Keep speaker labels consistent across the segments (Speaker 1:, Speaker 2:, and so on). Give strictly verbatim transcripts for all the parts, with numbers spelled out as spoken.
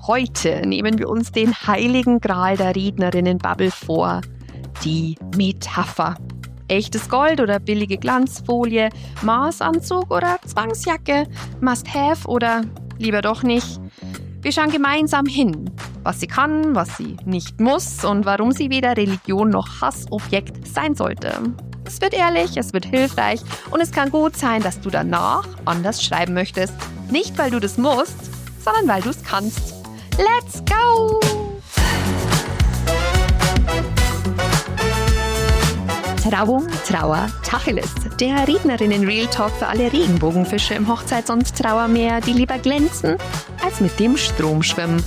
Speaker 1: Heute nehmen wir uns den heiligen Gral der Rednerinnen-Bubble vor, die Metapher. Echtes Gold oder billige Glanzfolie, Maßanzug oder Zwangsjacke, Must-have oder lieber doch nicht. Wir schauen gemeinsam hin, was sie kann, was sie nicht muss und warum sie weder Religion noch Hassobjekt sein sollte. Es wird ehrlich, es wird hilfreich und es kann gut sein, dass du danach anders schreiben möchtest. Nicht, weil du das musst, sondern weil du es kannst. Let's go! Trauung, Trauer, Tacheles. Der Rednerinnen-Real Talk für alle Regenbogenfische im Hochzeits- und Trauermeer, die lieber glänzen, als mit dem Strom schwimmen.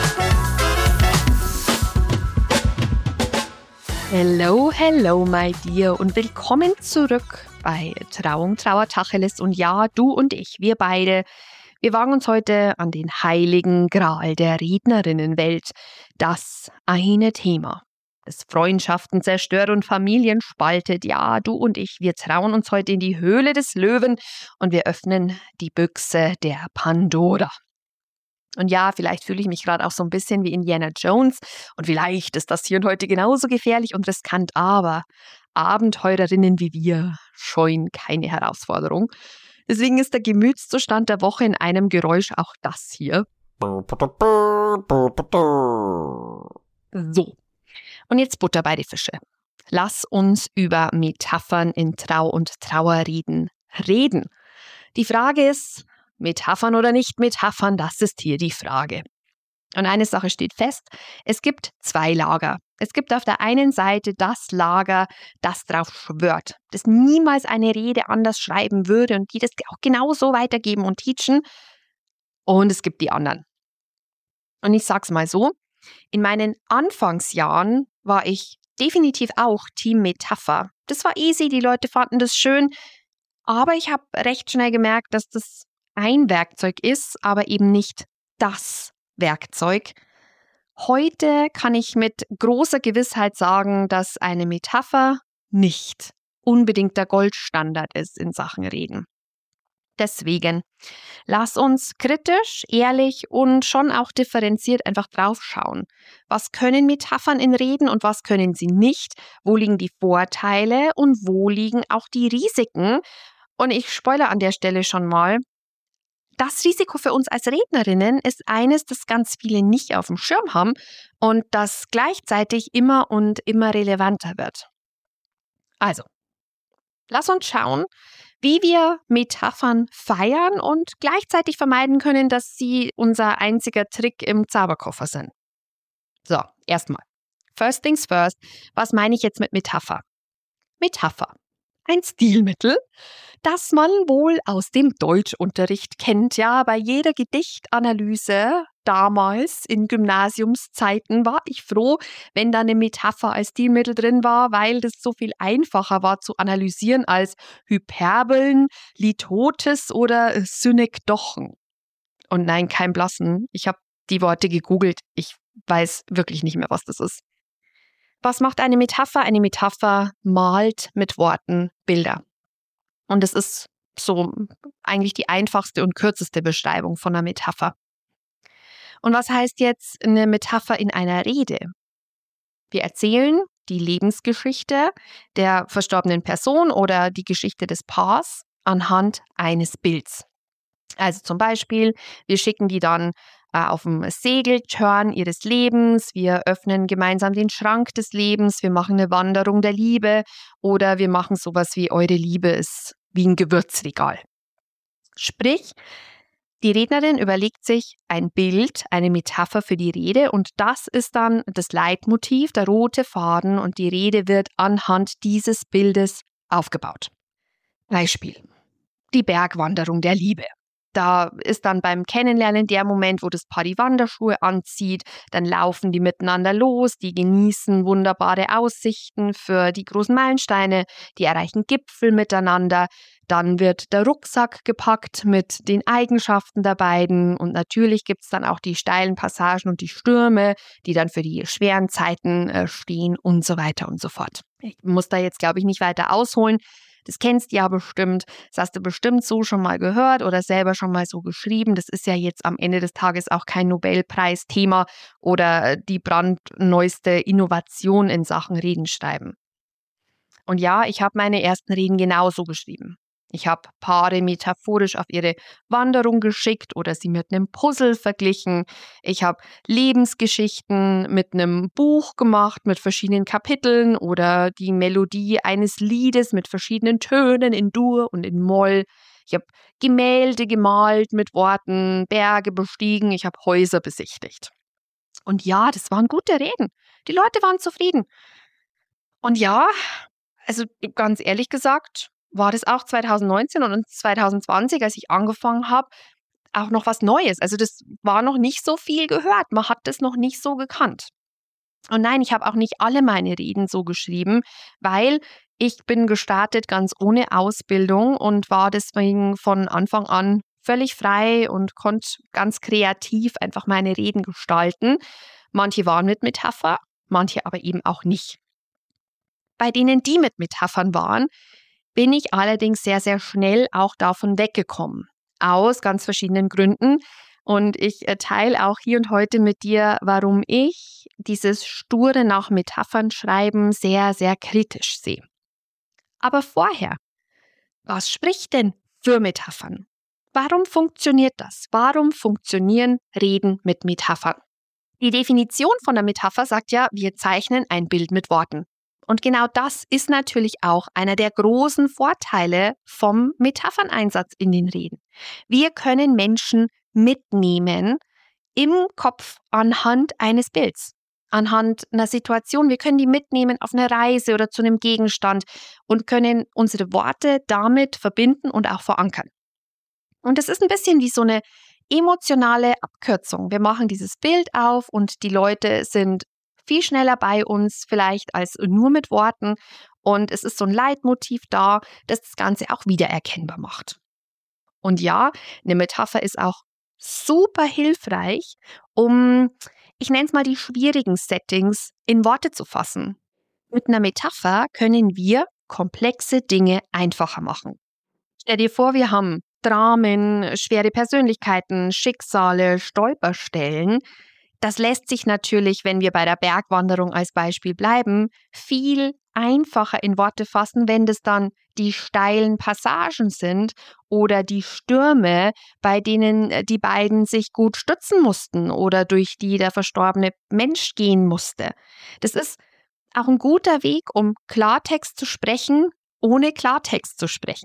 Speaker 1: Hello, hello, my dear und willkommen zurück bei Trauung, Trauer, Tacheles. Und ja, du und ich, wir beide, wir wagen uns heute an den heiligen Gral der Rednerinnenwelt. Das eine Thema, das Freundschaften zerstört und Familien spaltet. Ja, du und ich, wir trauen uns heute in die Höhle des Löwen und wir öffnen die Büchse der Pandora. Und ja, vielleicht fühle ich mich gerade auch so ein bisschen wie Indiana Jones und vielleicht ist das hier und heute genauso gefährlich und riskant, aber Abenteurerinnen wie wir scheuen keine Herausforderung. Deswegen ist der Gemütszustand der Woche in einem Geräusch auch das hier. So, und jetzt Butter bei die Fische. Lass uns über Metaphern in Trau und Trauerreden reden. Die Frage ist, Metaphern oder nicht Metaphern, das ist hier die Frage. Und eine Sache steht fest, es gibt zwei Lager. Es gibt auf der einen Seite das Lager, das darauf schwört, das niemals eine Rede anders schreiben würde und die das auch genauso weitergeben und teachen. Und es gibt die anderen. Und ich sag's mal so, in meinen Anfangsjahren war ich definitiv auch Team Metapher. Das war easy, die Leute fanden das schön, aber ich habe recht schnell gemerkt, dass das ein Werkzeug ist, aber eben nicht das Werkzeug. Heute kann ich mit großer Gewissheit sagen, dass eine Metapher nicht unbedingt der Goldstandard ist in Sachen Reden. Deswegen, lass uns kritisch, ehrlich und schon auch differenziert einfach draufschauen. Was können Metaphern in Reden und was können sie nicht? Wo liegen die Vorteile und wo liegen auch die Risiken? Und ich spoilere an der Stelle schon mal, das Risiko für uns als Rednerinnen ist eines, das ganz viele nicht auf dem Schirm haben und das gleichzeitig immer und immer relevanter wird. Also, lass uns schauen, wie wir Metaphern feiern und gleichzeitig vermeiden können, dass sie unser einziger Trick im Zauberkoffer sind. So, erstmal. First things first, was meine ich jetzt mit Metapher? Metapher. Ein Stilmittel, das man wohl aus dem Deutschunterricht kennt. Ja, bei jeder Gedichtanalyse damals in Gymnasiumszeiten war ich froh, wenn da eine Metapher als Stilmittel drin war, weil das so viel einfacher war zu analysieren als Hyperbeln, Litotes oder Synekdochen. Und nein, kein Blassen. Ich habe die Worte gegoogelt. Ich weiß wirklich nicht mehr, was das ist. Was macht eine Metapher? Eine Metapher malt mit Worten Bilder. Und es ist so eigentlich die einfachste und kürzeste Beschreibung von einer Metapher. Und was heißt jetzt eine Metapher in einer Rede? Wir erzählen die Lebensgeschichte der verstorbenen Person oder die Geschichte des Paars anhand eines Bilds. Also zum Beispiel, wir schicken die dann auf dem Segeltörn ihres Lebens, wir öffnen gemeinsam den Schrank des Lebens, wir machen eine Wanderung der Liebe oder wir machen sowas wie eure Liebe ist wie ein Gewürzregal. Sprich, die Rednerin überlegt sich ein Bild, eine Metapher für die Rede und das ist dann das Leitmotiv, der rote Faden und die Rede wird anhand dieses Bildes aufgebaut. Beispiel, die Bergwanderung der Liebe. Da ist dann beim Kennenlernen der Moment, wo das Paar die Wanderschuhe anzieht, dann laufen die miteinander los, die genießen wunderbare Aussichten für die großen Meilensteine, die erreichen Gipfel miteinander, dann wird der Rucksack gepackt mit den Eigenschaften der beiden und natürlich gibt es dann auch die steilen Passagen und die Stürme, die dann für die schweren Zeiten äh, stehen und so weiter und so fort. Ich muss da jetzt, glaube ich, nicht weiter ausholen. Das kennst du ja bestimmt, das hast du bestimmt so schon mal gehört oder selber schon mal so geschrieben. Das ist ja jetzt am Ende des Tages auch kein Nobelpreisthema oder die brandneueste Innovation in Sachen Redenschreiben. Und ja, ich habe meine ersten Reden genauso geschrieben. Ich habe Paare metaphorisch auf ihre Wanderung geschickt oder sie mit einem Puzzle verglichen. Ich habe Lebensgeschichten mit einem Buch gemacht mit verschiedenen Kapiteln oder die Melodie eines Liedes mit verschiedenen Tönen in Dur und in Moll. Ich habe Gemälde gemalt mit Worten, Berge bestiegen, ich habe Häuser besichtigt. Und ja, das waren gute Reden. Die Leute waren zufrieden. Und ja, also ganz ehrlich gesagt, war das auch zwanzig neunzehn und zwanzig zwanzig, als ich angefangen habe, auch noch was Neues. Also das war noch nicht so viel gehört. Man hat das noch nicht so gekannt. Und nein, ich habe auch nicht alle meine Reden so geschrieben, weil ich bin gestartet ganz ohne Ausbildung und war deswegen von Anfang an völlig frei und konnte ganz kreativ einfach meine Reden gestalten. Manche waren mit Metapher, manche aber eben auch nicht. Bei denen, die mit Metaphern waren, bin ich allerdings sehr, sehr schnell auch davon weggekommen. Aus ganz verschiedenen Gründen. Und ich teile auch hier und heute mit dir, warum ich dieses sture nach Metaphern schreiben sehr, sehr kritisch sehe. Aber vorher, was spricht denn für Metaphern? Warum funktioniert das? Warum funktionieren Reden mit Metaphern? Die Definition von der Metapher sagt ja, wir zeichnen ein Bild mit Worten. Und genau das ist natürlich auch einer der großen Vorteile vom Metapherneinsatz in den Reden. Wir können Menschen mitnehmen im Kopf anhand eines Bilds, anhand einer Situation. Wir können die mitnehmen auf eine Reise oder zu einem Gegenstand und können unsere Worte damit verbinden und auch verankern. Und das ist ein bisschen wie so eine emotionale Abkürzung. Wir machen dieses Bild auf und die Leute sind viel schneller bei uns vielleicht als nur mit Worten. Und es ist so ein Leitmotiv da, das das Ganze auch wiedererkennbar macht. Und ja, eine Metapher ist auch super hilfreich, um, ich nenne es mal, die schwierigen Settings in Worte zu fassen. Mit einer Metapher können wir komplexe Dinge einfacher machen. Stell dir vor, wir haben Dramen, schwere Persönlichkeiten, Schicksale, Stolperstellen. Das lässt sich natürlich, wenn wir bei der Bergwanderung als Beispiel bleiben, viel einfacher in Worte fassen, wenn das dann die steilen Passagen sind oder die Stürme, bei denen die beiden sich gut stützen mussten oder durch die der verstorbene Mensch gehen musste. Das ist auch ein guter Weg, um Klartext zu sprechen, ohne Klartext zu sprechen.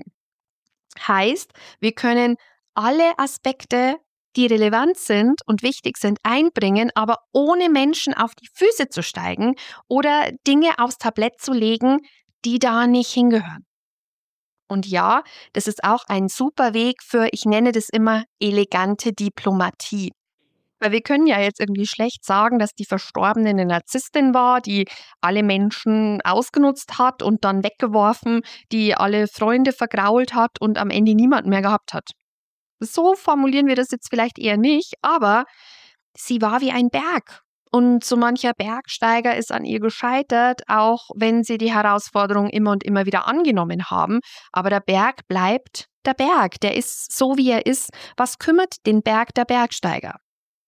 Speaker 1: Heißt, wir können alle Aspekte, die relevant sind und wichtig sind, einbringen, aber ohne Menschen auf die Füße zu steigen oder Dinge aufs Tablett zu legen, die da nicht hingehören. Und ja, das ist auch ein super Weg für, ich nenne das immer elegante Diplomatie. Weil wir können ja jetzt irgendwie schlecht sagen, dass die Verstorbene eine Narzisstin war, die alle Menschen ausgenutzt hat und dann weggeworfen, die alle Freunde vergrault hat und am Ende niemanden mehr gehabt hat. So formulieren wir das jetzt vielleicht eher nicht, aber sie war wie ein Berg. Und so mancher Bergsteiger ist an ihr gescheitert, auch wenn sie die Herausforderung immer und immer wieder angenommen haben. Aber der Berg bleibt der Berg, der ist so, wie er ist. Was kümmert den Berg der Bergsteiger?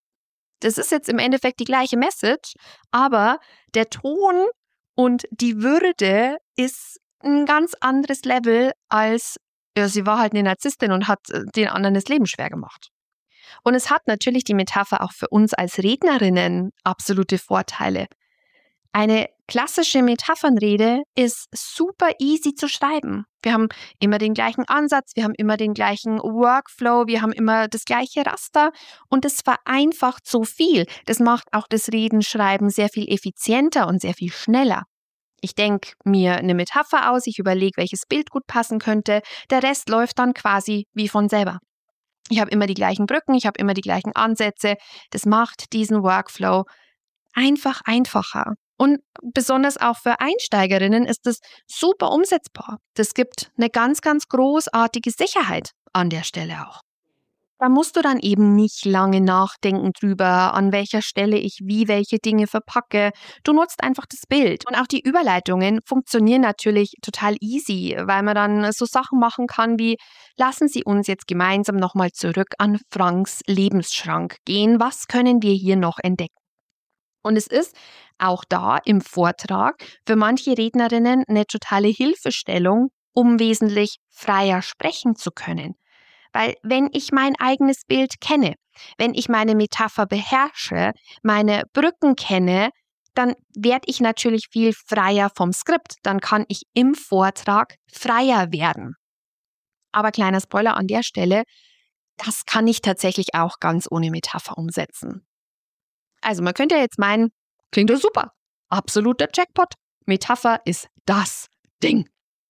Speaker 1: Das ist jetzt im Endeffekt die gleiche Message, aber der Ton und die Würde ist ein ganz anderes Level als, ja, sie war halt eine Narzisstin und hat den anderen das Leben schwer gemacht. Und es hat natürlich die Metapher auch für uns als Rednerinnen absolute Vorteile. Eine klassische Metaphernrede ist super easy zu schreiben. Wir haben immer den gleichen Ansatz, wir haben immer den gleichen Workflow, wir haben immer das gleiche Raster und das vereinfacht so viel. Das macht auch das Redenschreiben sehr viel effizienter und sehr viel schneller. Ich denke mir eine Metapher aus, ich überlege, welches Bild gut passen könnte. Der Rest läuft dann quasi wie von selber. Ich habe immer die gleichen Brücken, ich habe immer die gleichen Ansätze. Das macht diesen Workflow einfach einfacher. Und besonders auch für Einsteigerinnen ist es super umsetzbar. Das gibt eine ganz, ganz großartige Sicherheit an der Stelle auch. Da musst du dann eben nicht lange nachdenken drüber, an welcher Stelle ich wie welche Dinge verpacke. Du nutzt einfach das Bild. Und auch die Überleitungen funktionieren natürlich total easy, weil man dann so Sachen machen kann wie: Lassen Sie uns jetzt gemeinsam nochmal zurück an Franks Lebensschrank gehen. Was können wir hier noch entdecken? Und es ist auch da im Vortrag für manche Rednerinnen eine totale Hilfestellung, um wesentlich freier sprechen zu können. Weil wenn ich mein eigenes Bild kenne, wenn ich meine Metapher beherrsche, meine Brücken kenne, dann werde ich natürlich viel freier vom Skript. Dann kann ich im Vortrag freier werden. Aber kleiner Spoiler an der Stelle, das kann ich tatsächlich auch ganz ohne Metapher umsetzen. Also man könnte ja jetzt meinen, klingt doch super, absoluter Jackpot. Metapher ist das Ding.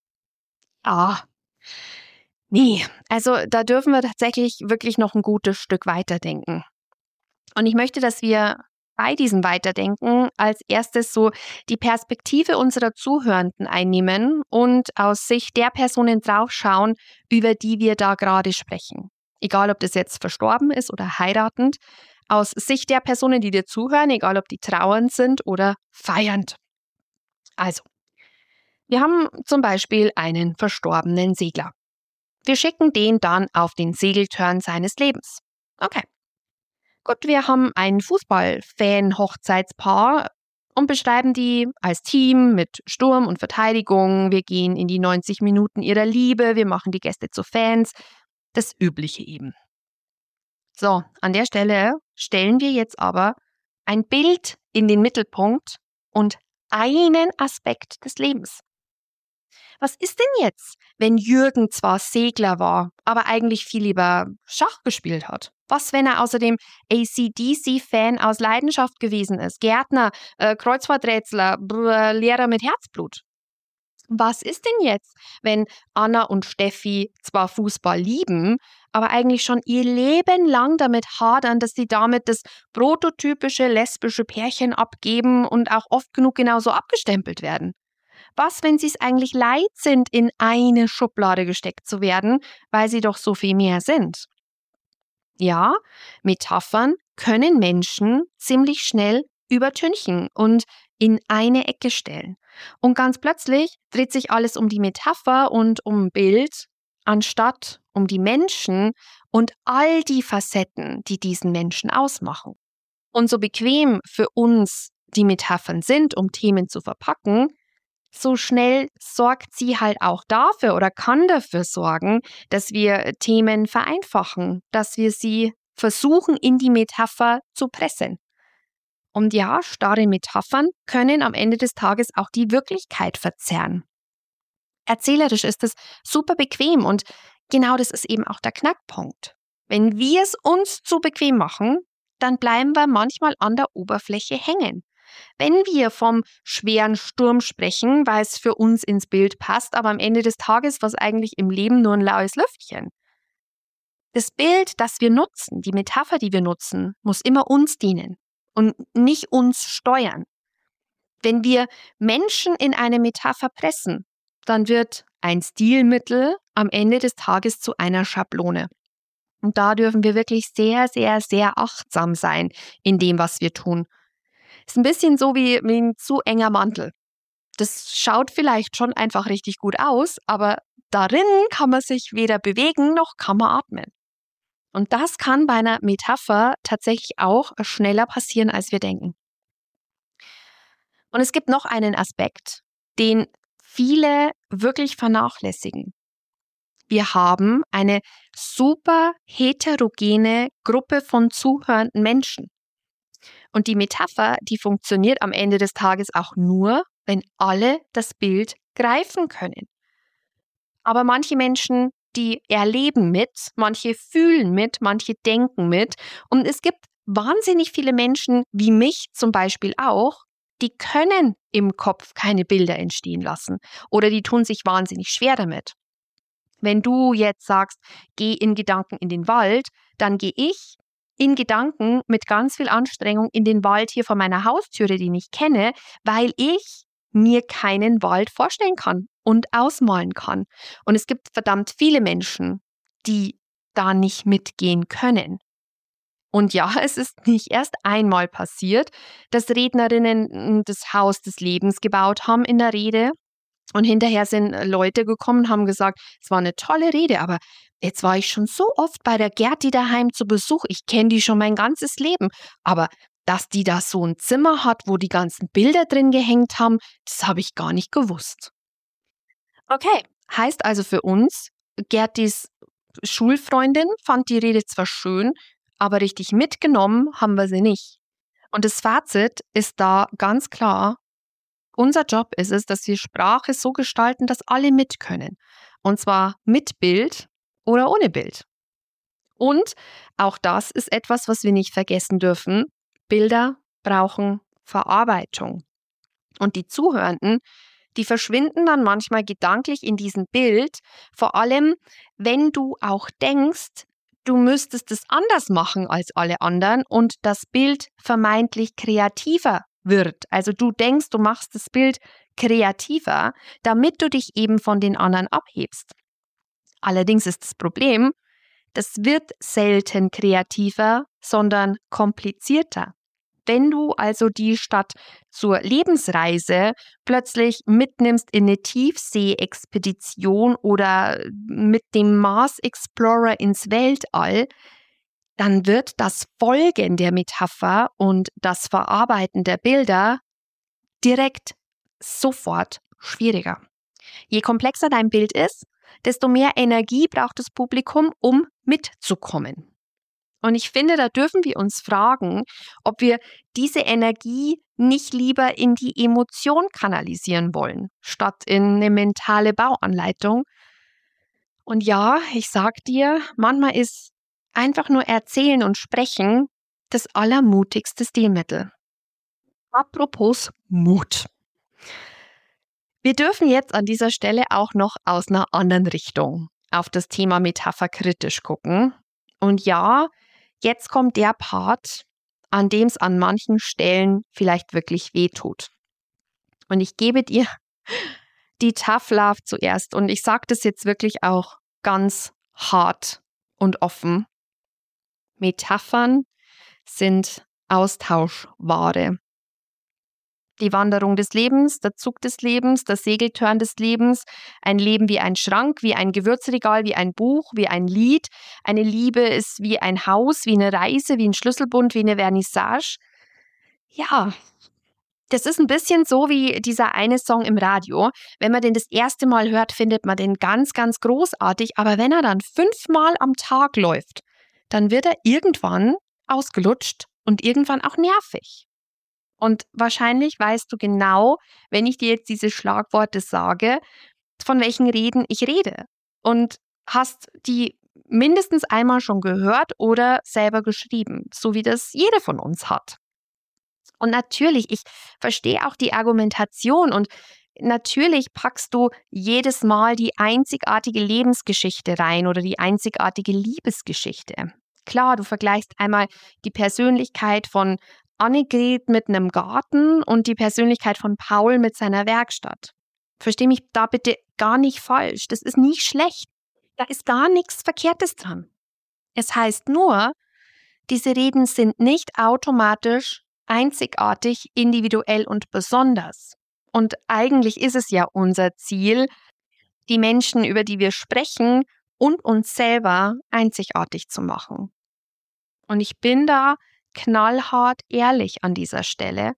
Speaker 1: Ah, nee, also da dürfen wir tatsächlich wirklich noch ein gutes Stück weiterdenken. Und ich möchte, dass wir bei diesem Weiterdenken als erstes so die Perspektive unserer Zuhörenden einnehmen und aus Sicht der Personen draufschauen, über die wir da gerade sprechen. Egal, ob das jetzt verstorben ist oder heiratend, aus Sicht der Personen, die dir zuhören, egal ob die trauernd sind oder feiernd. Also, wir haben zum Beispiel einen verstorbenen Segler. Wir schicken den dann auf den Segeltörn seines Lebens. Okay. Gut, wir haben ein Fußball-Fan-Hochzeitspaar und beschreiben die als Team mit Sturm und Verteidigung. Wir gehen in die neunzig Minuten ihrer Liebe, wir machen die Gäste zu Fans. Das Übliche eben. So, an der Stelle stellen wir jetzt aber ein Bild in den Mittelpunkt und einen Aspekt des Lebens. Was ist denn jetzt, wenn Jürgen zwar Segler war, aber eigentlich viel lieber Schach gespielt hat? Was, wenn er außerdem A C D C-Fan aus Leidenschaft gewesen ist? Gärtner, äh, Kreuzworträtsler, brr, Lehrer mit Herzblut? Was ist denn jetzt, wenn Anna und Steffi zwar Fußball lieben, aber eigentlich schon ihr Leben lang damit hadern, dass sie damit das prototypische lesbische Pärchen abgeben und auch oft genug genauso abgestempelt werden? Was, wenn sie es eigentlich leid sind, in eine Schublade gesteckt zu werden, weil sie doch so viel mehr sind? Ja, Metaphern können Menschen ziemlich schnell übertünchen und in eine Ecke stellen. Und ganz plötzlich dreht sich alles um die Metapher und um ein Bild, anstatt um die Menschen und all die Facetten, die diesen Menschen ausmachen. Und so bequem für uns die Metaphern sind, um Themen zu verpacken, so schnell sorgt sie halt auch dafür oder kann dafür sorgen, dass wir Themen vereinfachen, dass wir sie versuchen, in die Metapher zu pressen. Und ja, starre Metaphern können am Ende des Tages auch die Wirklichkeit verzerren. Erzählerisch ist es super bequem und genau das ist eben auch der Knackpunkt. Wenn wir es uns zu bequem machen, dann bleiben wir manchmal an der Oberfläche hängen. Wenn wir vom schweren Sturm sprechen, weil es für uns ins Bild passt, aber am Ende des Tages war es eigentlich im Leben nur ein laues Lüftchen. Das Bild, das wir nutzen, die Metapher, die wir nutzen, muss immer uns dienen und nicht uns steuern. Wenn wir Menschen in eine Metapher pressen, dann wird ein Stilmittel am Ende des Tages zu einer Schablone. Und da dürfen wir wirklich sehr, sehr, sehr achtsam sein in dem, was wir tun. Ist ein bisschen so wie ein zu enger Mantel. Das schaut vielleicht schon einfach richtig gut aus, aber darin kann man sich weder bewegen noch kann man atmen. Und das kann bei einer Metapher tatsächlich auch schneller passieren, als wir denken. Und es gibt noch einen Aspekt, den viele wirklich vernachlässigen. Wir haben eine super heterogene Gruppe von zuhörenden Menschen. Und die Metapher, die funktioniert am Ende des Tages auch nur, wenn alle das Bild greifen können. Aber manche Menschen, die erleben mit, manche fühlen mit, manche denken mit. Und es gibt wahnsinnig viele Menschen, wie mich zum Beispiel auch, die können im Kopf keine Bilder entstehen lassen oder die tun sich wahnsinnig schwer damit. Wenn du jetzt sagst, geh in Gedanken in den Wald, dann gehe ich in Gedanken mit ganz viel Anstrengung in den Wald hier vor meiner Haustüre, den ich kenne, weil ich mir keinen Wald vorstellen kann und ausmalen kann. Und es gibt verdammt viele Menschen, die da nicht mitgehen können. Und ja, es ist nicht erst einmal passiert, dass Rednerinnen das Haus des Lebens gebaut haben in der Rede. Und hinterher sind Leute gekommen und haben gesagt, es war eine tolle Rede, aber jetzt war ich schon so oft bei der Gerti daheim zu Besuch. Ich kenne die schon mein ganzes Leben. Aber dass die da so ein Zimmer hat, wo die ganzen Bilder drin gehängt haben, das habe ich gar nicht gewusst. Okay, heißt also für uns, Gertis Schulfreundin fand die Rede zwar schön, aber richtig mitgenommen haben wir sie nicht. Und das Fazit ist da ganz klar: Unser Job ist es, dass wir Sprache so gestalten, dass alle mit können. Und zwar mit Bild oder ohne Bild. Und auch das ist etwas, was wir nicht vergessen dürfen. Bilder brauchen Verarbeitung. Und die Zuhörenden, die verschwinden dann manchmal gedanklich in diesem Bild, vor allem wenn du auch denkst, du müsstest es anders machen als alle anderen und das Bild vermeintlich kreativer wird. Also du denkst, du machst das Bild kreativer, damit du dich eben von den anderen abhebst. Allerdings ist das Problem, das wird selten kreativer, sondern komplizierter. Wenn du also die Stadt zur Lebensreise plötzlich mitnimmst in eine Tiefsee-Expedition oder mit dem Mars Explorer ins Weltall, dann wird das Folgen der Metapher und das Verarbeiten der Bilder direkt sofort schwieriger. Je komplexer dein Bild ist, desto mehr Energie braucht das Publikum, um mitzukommen. Und ich finde, da dürfen wir uns fragen, ob wir diese Energie nicht lieber in die Emotion kanalisieren wollen, statt in eine mentale Bauanleitung. Und ja, ich sag dir, manchmal ist einfach nur erzählen und sprechen das allermutigste Stilmittel. Apropos Mut. Wir dürfen jetzt an dieser Stelle auch noch aus einer anderen Richtung auf das Thema Metapher kritisch gucken. Und ja, jetzt kommt der Part, an dem es an manchen Stellen vielleicht wirklich wehtut. Und ich gebe dir die Tough Love zuerst. Und ich sage das jetzt wirklich auch ganz hart und offen. Metaphern sind Austauschware. Die Wanderung des Lebens, der Zug des Lebens, das Segeltörn des Lebens, ein Leben wie ein Schrank, wie ein Gewürzregal, wie ein Buch, wie ein Lied. Eine Liebe ist wie ein Haus, wie eine Reise, wie ein Schlüsselbund, wie eine Vernissage. Ja, das ist ein bisschen so wie dieser eine Song im Radio. Wenn man den das erste Mal hört, findet man den ganz, ganz großartig. Aber wenn er dann fünfmal am Tag läuft, dann wird er irgendwann ausgelutscht und irgendwann auch nervig. Und wahrscheinlich weißt du genau, wenn ich dir jetzt diese Schlagworte sage, von welchen Reden ich rede. Und hast die mindestens einmal schon gehört oder selber geschrieben, so wie das jede von uns hat. Und natürlich, ich verstehe auch die Argumentation und natürlich packst du jedes Mal die einzigartige Lebensgeschichte rein oder die einzigartige Liebesgeschichte. Klar, du vergleichst einmal die Persönlichkeit von Annegret mit einem Garten und die Persönlichkeit von Paul mit seiner Werkstatt. Versteh mich da bitte gar nicht falsch. Das ist nicht schlecht. Da ist gar nichts Verkehrtes dran. Es heißt nur, diese Reden sind nicht automatisch einzigartig, individuell und besonders. Und eigentlich ist es ja unser Ziel, die Menschen, über die wir sprechen, und uns selber einzigartig zu machen. Und ich bin da knallhart ehrlich an dieser Stelle.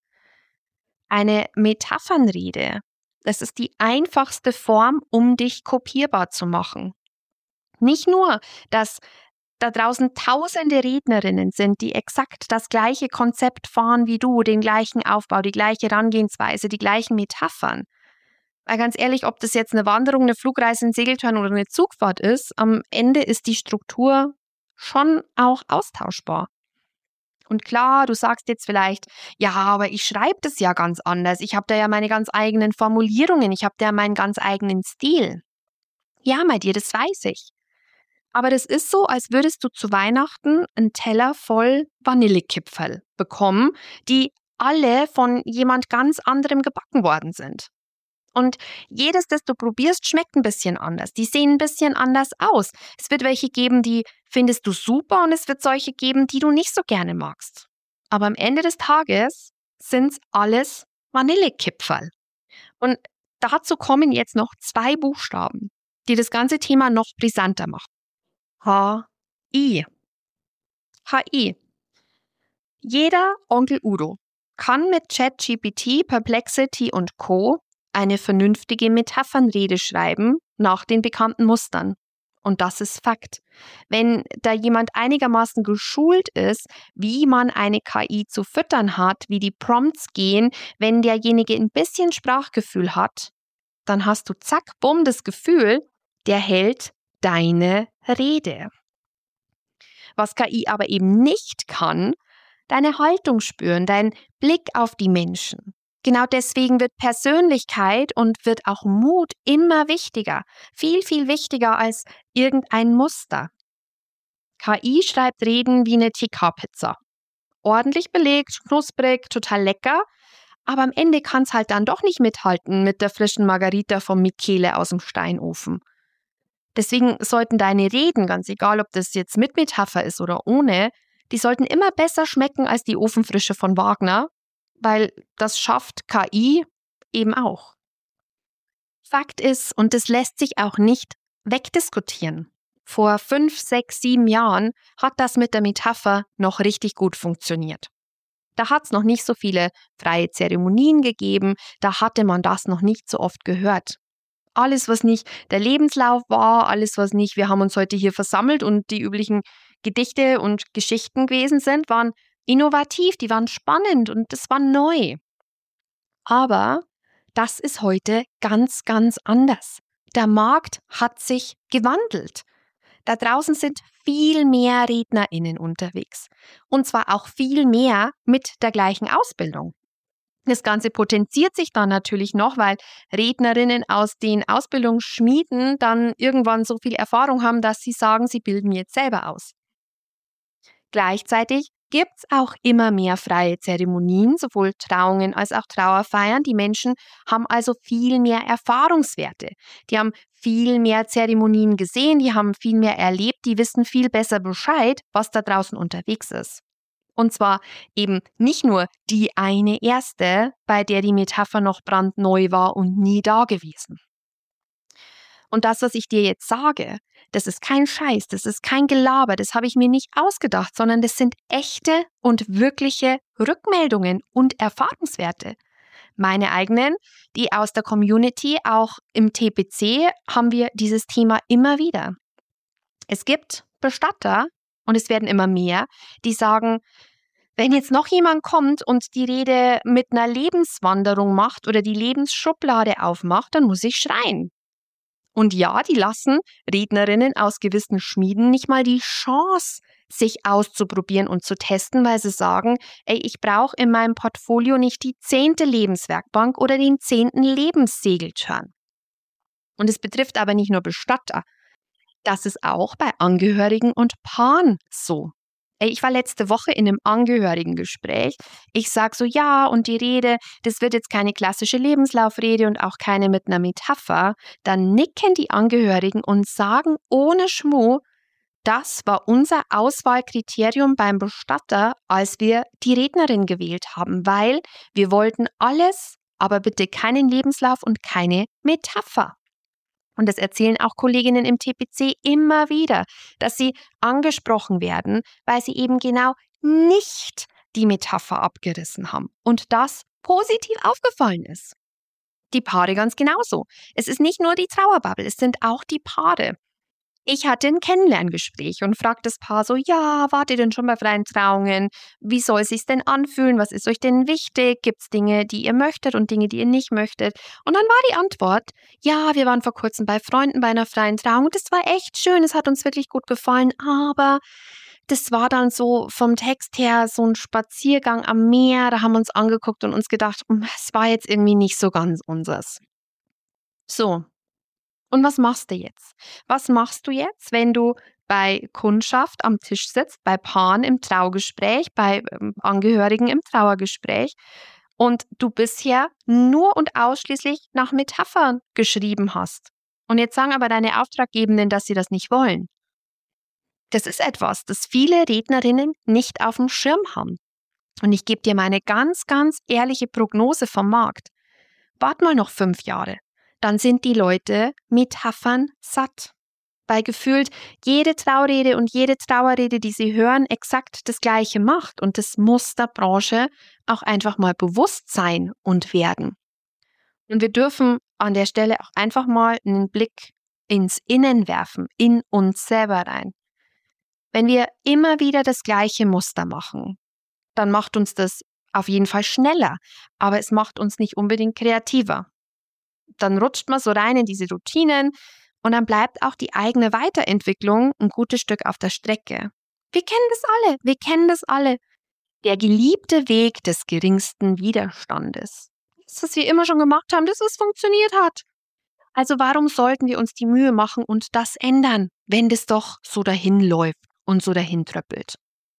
Speaker 1: Eine Metaphernrede, das ist die einfachste Form, um dich kopierbar zu machen. Nicht nur, dass da draußen tausende Rednerinnen sind, die exakt das gleiche Konzept fahren wie du, den gleichen Aufbau, die gleiche Herangehensweise, die gleichen Metaphern. Weil ganz ehrlich, ob das jetzt eine Wanderung, eine Flugreise, ein Segeltörn oder eine Zugfahrt ist, am Ende ist die Struktur schon auch austauschbar. Und klar, du sagst jetzt vielleicht, ja, aber ich schreibe das ja ganz anders. Ich habe da ja meine ganz eigenen Formulierungen, ich habe da ja meinen ganz eigenen Stil. Ja, bei dir, das weiß ich. Aber das ist so, als würdest du zu Weihnachten einen Teller voll Vanillekipferl bekommen, die alle von jemand ganz anderem gebacken worden sind. Und jedes, das du probierst, schmeckt ein bisschen anders. Die sehen ein bisschen anders aus. Es wird welche geben, die findest du super und es wird solche geben, die du nicht so gerne magst. Aber am Ende des Tages sind alles Vanillekipferl. Und dazu kommen jetzt noch zwei Buchstaben, die das ganze Thema noch brisanter machen. H I. H I. Jeder Onkel Udo kann mit ChatGPT, Perplexity und Co. eine vernünftige Metaphernrede schreiben nach den bekannten Mustern. Und das ist Fakt. Wenn da jemand einigermaßen geschult ist, wie man eine K I zu füttern hat, wie die Prompts gehen, wenn derjenige ein bisschen Sprachgefühl hat, dann hast du zack, bumm, das Gefühl, der hält deine Rede. Was K I aber eben nicht kann, deine Haltung spüren, dein Blick auf die Menschen. Genau deswegen wird Persönlichkeit und wird auch Mut immer wichtiger. Viel, viel wichtiger als irgendein Muster. K I schreibt Reden wie eine T K-Pizza. Ordentlich belegt, knusprig, total lecker. Aber am Ende kann es halt dann doch nicht mithalten mit der frischen Margarita vom Michele aus dem Steinofen. Deswegen sollten deine Reden, ganz egal ob das jetzt mit Metapher ist oder ohne, die sollten immer besser schmecken als die Ofenfrische von Wagner, weil das schafft K I eben auch. Fakt ist, und das lässt sich auch nicht wegdiskutieren, vor fünf, sechs, sieben Jahren hat das mit der Metapher noch richtig gut funktioniert. Da hat es noch nicht so viele freie Zeremonien gegeben, da hatte man das noch nicht so oft gehört. Alles, was nicht der Lebenslauf war, alles, was nicht, wir haben uns heute hier versammelt und die üblichen Gedichte und Geschichten gewesen sind, waren innovativ, die waren spannend und das war neu. Aber das ist heute ganz, ganz anders. Der Markt hat sich gewandelt. Da draußen sind viel mehr RednerInnen unterwegs. Und zwar auch viel mehr mit der gleichen Ausbildung. Das Ganze potenziert sich dann natürlich noch, weil Rednerinnen aus den Ausbildungsschmieden dann irgendwann so viel Erfahrung haben, dass sie sagen, sie bilden jetzt selber aus. Gleichzeitig gibt es auch immer mehr freie Zeremonien, sowohl Trauungen als auch Trauerfeiern. Die Menschen haben also viel mehr Erfahrungswerte. Die haben viel mehr Zeremonien gesehen, die haben viel mehr erlebt, die wissen viel besser Bescheid, was da draußen unterwegs ist. Und zwar eben nicht nur die eine erste, bei der die Metapher noch brandneu war und nie da gewesen. Und das, was ich dir jetzt sage, das ist kein Scheiß, das ist kein Gelaber, das habe ich mir nicht ausgedacht, sondern das sind echte und wirkliche Rückmeldungen und Erfahrungswerte. Meine eigenen, die aus der Community, auch im T P C, haben wir dieses Thema immer wieder. Es gibt Bestatter, und es werden immer mehr, die sagen, wenn jetzt noch jemand kommt und die Rede mit einer Lebenswanderung macht oder die Lebensschublade aufmacht, dann muss ich schreien. Und ja, die lassen Rednerinnen aus gewissen Schmieden nicht mal die Chance, sich auszuprobieren und zu testen, weil sie sagen, ey, ich brauche in meinem Portfolio nicht die zehnte Lebenswerkbank oder den zehnten Lebenssegeltörn. Und es betrifft aber nicht nur Bestatter. Das ist auch bei Angehörigen und Paaren so. Ey, ich war letzte Woche in einem Angehörigengespräch. Ich sage so, ja, und die Rede, das wird jetzt keine klassische Lebenslaufrede und auch keine mit einer Metapher. Dann nicken die Angehörigen und sagen ohne Schmuh, das war unser Auswahlkriterium beim Bestatter, als wir die Rednerin gewählt haben, weil wir wollten alles, aber bitte keinen Lebenslauf und keine Metapher. Und das erzählen auch Kolleginnen im T P C immer wieder, dass sie angesprochen werden, weil sie eben genau nicht die Metapher abgerissen haben und das positiv aufgefallen ist. Die Paare ganz genauso. Es ist nicht nur die Trauerbubble, es sind auch die Paare. Ich hatte ein Kennenlerngespräch und fragte das Paar so, ja, wart ihr denn schon bei freien Trauungen? Wie soll es sich denn anfühlen? Was ist euch denn wichtig? Gibt es Dinge, die ihr möchtet und Dinge, die ihr nicht möchtet? Und dann war die Antwort, ja, wir waren vor kurzem bei Freunden bei einer freien Trauung und das war echt schön, es hat uns wirklich gut gefallen, aber das war dann so vom Text her so ein Spaziergang am Meer, da haben wir uns angeguckt und uns gedacht, es war jetzt irgendwie nicht so ganz unseres. So. Und was machst du jetzt? Was machst du jetzt, wenn du bei Kundschaft am Tisch sitzt, bei Paaren im Traugespräch, bei ähm, Angehörigen im Trauergespräch und du bisher nur und ausschließlich nach Metaphern geschrieben hast. Und jetzt sagen aber deine Auftraggebenden, dass sie das nicht wollen. Das ist etwas, das viele Rednerinnen nicht auf dem Schirm haben. Und ich gebe dir meine ganz, ganz ehrliche Prognose vom Markt. Wart mal noch fünf Jahre, dann sind die Leute Metaphern satt. Weil gefühlt jede Traurede und jede Trauerrede, die sie hören, exakt das Gleiche macht. Und das muss der Branche auch einfach mal bewusst sein und werden. Und wir dürfen an der Stelle auch einfach mal einen Blick ins Innen werfen, in uns selber rein. Wenn wir immer wieder das gleiche Muster machen, dann macht uns das auf jeden Fall schneller, aber es macht uns nicht unbedingt kreativer. Dann rutscht man so rein in diese Routinen und dann bleibt auch die eigene Weiterentwicklung ein gutes Stück auf der Strecke. Wir kennen das alle, wir kennen das alle. Der geliebte Weg des geringsten Widerstandes. Das, was wir immer schon gemacht haben, das, was funktioniert hat. Also warum sollten wir uns die Mühe machen und das ändern, wenn das doch so dahin läuft und so dahin tröppelt?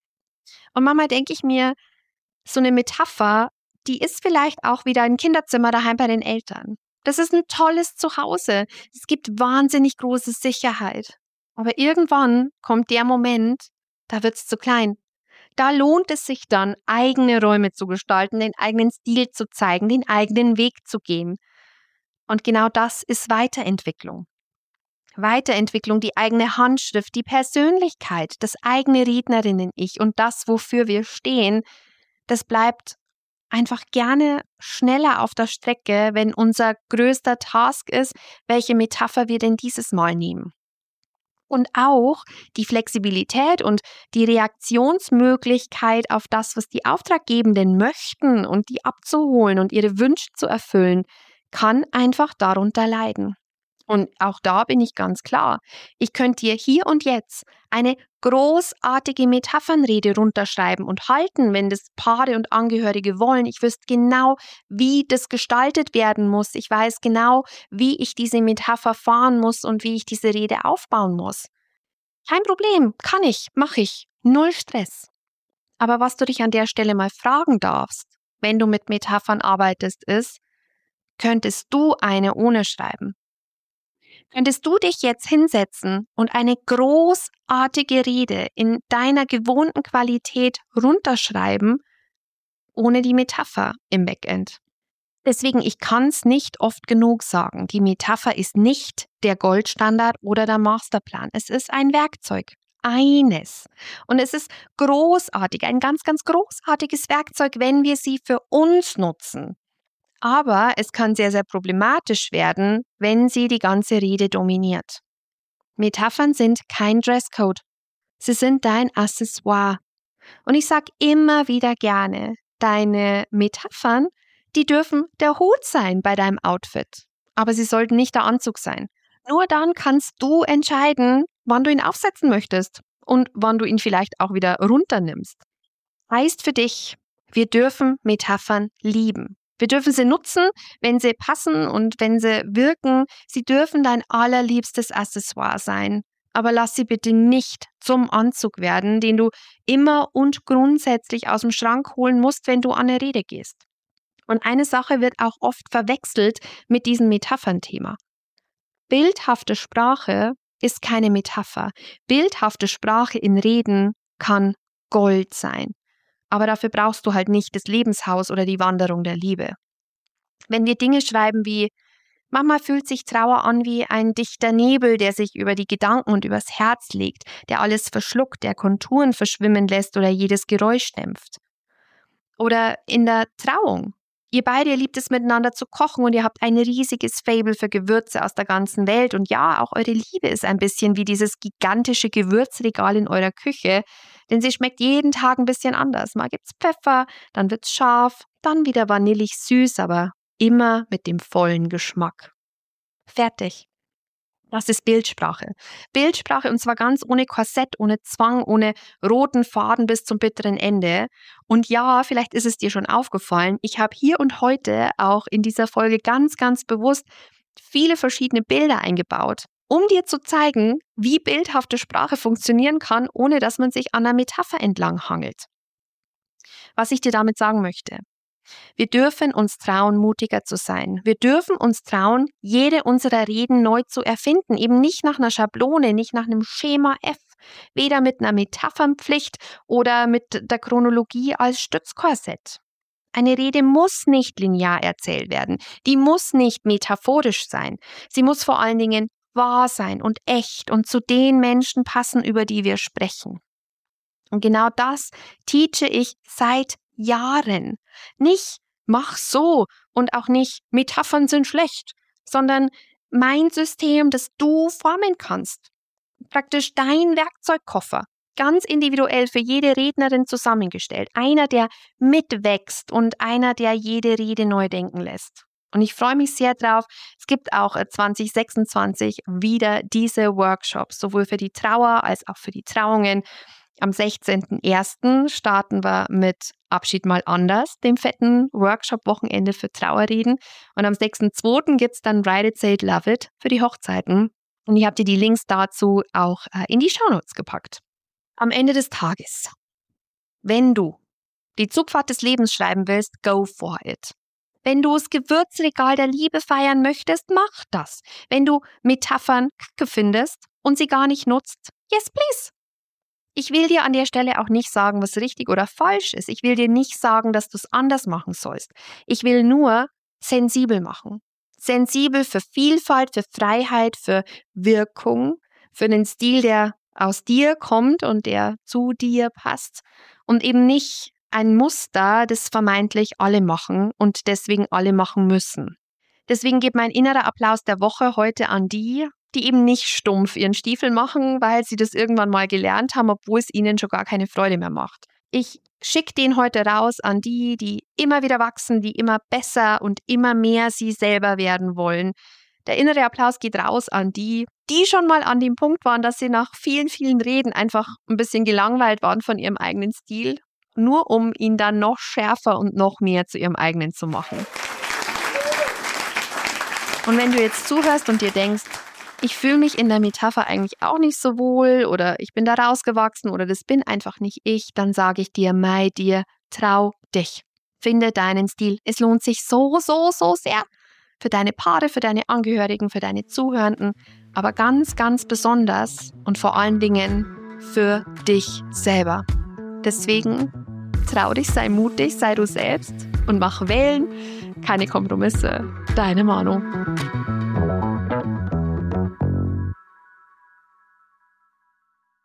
Speaker 1: Und manchmal denke ich mir, so eine Metapher, die ist vielleicht auch wieder ein Kinderzimmer daheim bei den Eltern. Das ist ein tolles Zuhause. Es gibt wahnsinnig große Sicherheit. Aber irgendwann kommt der Moment, da wird es zu klein. Da lohnt es sich dann, eigene Räume zu gestalten, den eigenen Stil zu zeigen, den eigenen Weg zu gehen. Und genau das ist Weiterentwicklung. Weiterentwicklung, die eigene Handschrift, die Persönlichkeit, das eigene Rednerinnen-Ich und das, wofür wir stehen, das bleibt einfach gerne schneller auf der Strecke, wenn unser größter Task ist, welche Metapher wir denn dieses Mal nehmen. Und auch die Flexibilität und die Reaktionsmöglichkeit auf das, was die Auftraggebenden möchten und die abzuholen und ihre Wünsche zu erfüllen, kann einfach darunter leiden. Und auch da bin ich ganz klar. Ich könnte dir hier und jetzt eine großartige Metaphernrede runterschreiben und halten, wenn das Paare und Angehörige wollen. Ich wüsste genau, wie das gestaltet werden muss. Ich weiß genau, wie ich diese Metapher fahren muss und wie ich diese Rede aufbauen muss. Kein Problem, kann ich, mache ich. Null Stress. Aber was du dich an der Stelle mal fragen darfst, wenn du mit Metaphern arbeitest, ist, könntest du eine ohne schreiben? Könntest du dich jetzt hinsetzen und eine großartige Rede in deiner gewohnten Qualität runterschreiben, ohne die Metapher im Backend? Deswegen, ich kann es nicht oft genug sagen. Die Metapher ist nicht der Goldstandard oder der Masterplan. Es ist ein Werkzeug. Eines. Und es ist großartig, ein ganz, ganz großartiges Werkzeug, wenn wir sie für uns nutzen. Aber es kann sehr, sehr problematisch werden, wenn sie die ganze Rede dominiert. Metaphern sind kein Dresscode. Sie sind dein Accessoire. Und ich sage immer wieder gerne, deine Metaphern, die dürfen der Hut sein bei deinem Outfit. Aber sie sollten nicht der Anzug sein. Nur dann kannst du entscheiden, wann du ihn aufsetzen möchtest und wann du ihn vielleicht auch wieder runternimmst. Heißt für dich, wir dürfen Metaphern lieben. Wir dürfen sie nutzen, wenn sie passen und wenn sie wirken. Sie dürfen dein allerliebstes Accessoire sein. Aber lass sie bitte nicht zum Anzug werden, den du immer und grundsätzlich aus dem Schrank holen musst, wenn du an eine Rede gehst. Und eine Sache wird auch oft verwechselt mit diesem Metaphern-Thema. Bildhafte Sprache ist keine Metapher. Bildhafte Sprache in Reden kann Gold sein. Aber dafür brauchst du halt nicht das Lebenshaus oder die Wanderung der Liebe. Wenn wir Dinge schreiben wie, manchmal fühlt sich Trauer an wie ein dichter Nebel, der sich über die Gedanken und übers Herz legt, der alles verschluckt, der Konturen verschwimmen lässt oder jedes Geräusch dämpft. Oder in der Trauung. Ihr beide ihr liebt es miteinander zu kochen und ihr habt ein riesiges Faible für Gewürze aus der ganzen Welt. Und ja, auch eure Liebe ist ein bisschen wie dieses gigantische Gewürzregal in eurer Küche, denn sie schmeckt jeden Tag ein bisschen anders. Mal gibt's Pfeffer, dann wird's scharf, dann wieder vanillig süß, aber immer mit dem vollen Geschmack. Fertig. Das ist Bildsprache. Bildsprache und zwar ganz ohne Korsett, ohne Zwang, ohne roten Faden bis zum bitteren Ende. Und ja, vielleicht ist es dir schon aufgefallen, ich habe hier und heute auch in dieser Folge ganz, ganz bewusst viele verschiedene Bilder eingebaut, um dir zu zeigen, wie bildhafte Sprache funktionieren kann, ohne dass man sich an einer Metapher entlang hangelt. Was ich dir damit sagen möchte. Wir dürfen uns trauen, mutiger zu sein. Wir dürfen uns trauen, jede unserer Reden neu zu erfinden. Eben nicht nach einer Schablone, nicht nach einem Schema F. Weder mit einer Metaphernpflicht oder mit der Chronologie als Stützkorsett. Eine Rede muss nicht linear erzählt werden. Die muss nicht metaphorisch sein. Sie muss vor allen Dingen wahr sein und echt und zu den Menschen passen, über die wir sprechen. Und genau das teache ich seit Jahren. Nicht mach so und auch nicht Metaphern sind schlecht, sondern mein System, das du formen kannst. Praktisch dein Werkzeugkoffer, ganz individuell für jede Rednerin zusammengestellt. Einer, der mitwächst und einer, der jede Rede neu denken lässt. Und ich freue mich sehr drauf. Es gibt auch zwanzig sechsundzwanzig wieder diese Workshops, sowohl für die Trauer als auch für die Trauungen. Am sechzehnten ersten starten wir mit Abschied mal anders, dem fetten Workshop-Wochenende für Trauerreden. Und am sechsten zweiten gibt es dann Write It, Say It, Love It für die Hochzeiten. Und ich habe dir die Links dazu auch äh, in die Shownotes gepackt. Am Ende des Tages, wenn du die Zugfahrt des Lebens schreiben willst, go for it. Wenn du das Gewürzregal der Liebe feiern möchtest, mach das. Wenn du Metaphern kacke findest und sie gar nicht nutzt, yes please. Ich will dir an der Stelle auch nicht sagen, was richtig oder falsch ist. Ich will dir nicht sagen, dass du es anders machen sollst. Ich will nur sensibel machen. Sensibel für Vielfalt, für Freiheit, für Wirkung, für einen Stil, der aus dir kommt und der zu dir passt. Und eben nicht ein Muster, das vermeintlich alle machen und deswegen alle machen müssen. Deswegen geht mein innerer Applaus der Woche heute an die, die eben nicht stumpf ihren Stiefel machen, weil sie das irgendwann mal gelernt haben, obwohl es ihnen schon gar keine Freude mehr macht. Ich schicke den heute raus an die, die immer wieder wachsen, die immer besser und immer mehr sie selber werden wollen. Der innere Applaus geht raus an die, die schon mal an dem Punkt waren, dass sie nach vielen, vielen Reden einfach ein bisschen gelangweilt waren von ihrem eigenen Stil, nur um ihn dann noch schärfer und noch mehr zu ihrem eigenen zu machen. Und wenn du jetzt zuhörst und dir denkst, ich fühle mich in der Metapher eigentlich auch nicht so wohl oder ich bin da rausgewachsen oder das bin einfach nicht ich, dann sage ich dir, Mai, dir, trau dich. Finde deinen Stil. Es lohnt sich so, so, so sehr. Für deine Paare, für deine Angehörigen, für deine Zuhörenden, aber ganz, ganz besonders und vor allen Dingen für dich selber. Deswegen trau dich, sei mutig, sei du selbst und mach Wellen, keine Kompromisse. Deine Manu.